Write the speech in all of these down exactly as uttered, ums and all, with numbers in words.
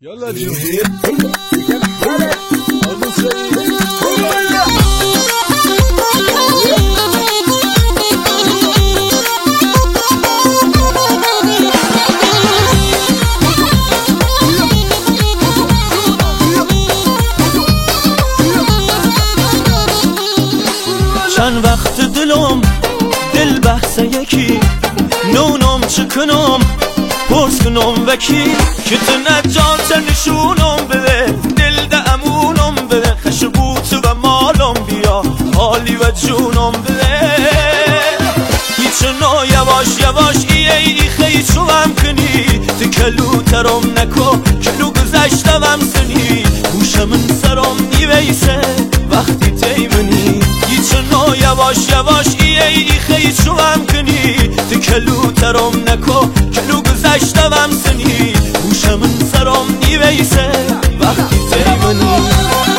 يلا جيب چند وقت دلم دل بحث یکی نونم چکنم پرس کنم وکی که تو نجات نشونم بده دل ده امونم بده خشبوت و مالم بیا حالی و جونم بده هیچنا یواش یواش ای ای خیلی چوام کنی تو کلو ترم نکو کلو گذشتم سنی گوشم سرم نیویسه وقتی تیمنی هیچنا یواش یواش ای ای خیلی چوام کنی تو کلو ترم نکو کلو گذشتم سنی گوشم سرم نیویسه وقتی تیمنی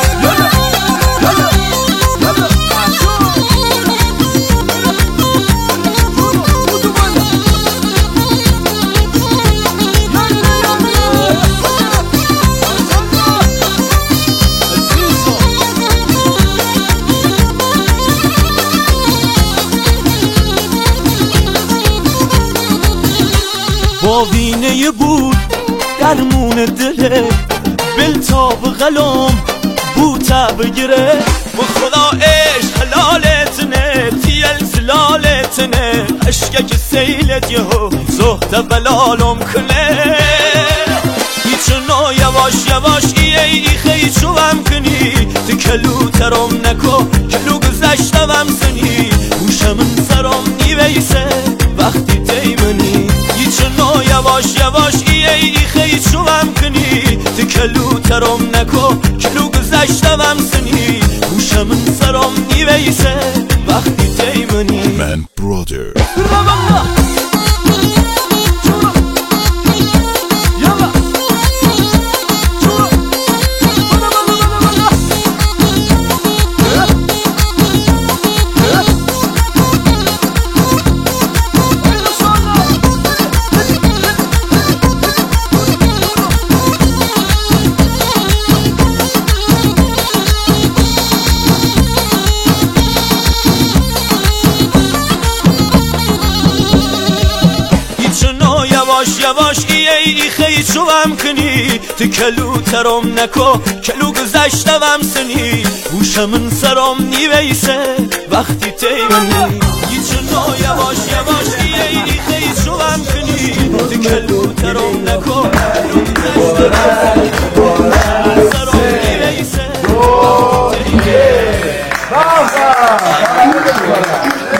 با وینه بود درمون دله بلتاب غلام بوتا بگیره و خدا عشق حلالتنه تیل زلالتنه عشقه که سیلت یهو زهد بلالم کنه هیچنا یواش یواش ای ای خیلی چوام کنی تو کلو ترم نکو کلو گذشتم سنی گوشم سرم نیویسه وقتی تیمنی هیچنا یواش یواش ای ای خیلی چوام کنی تو کلو ترم نکو کلو گذشتم سنی گوشم سرم نیویسه وقتی تیمنی من برادر یواش یواش ای ای خیلی چوام کنی تو کلو ترم نکو کلو گذشتم سنی گوشم سرم نیویسه وقتی تیمنی هیچنا یواش یواش ای ای خیلی چوام کنی تو کلو ترم نکو کلو گذشتم سرم نیویسه وقتی تیمنی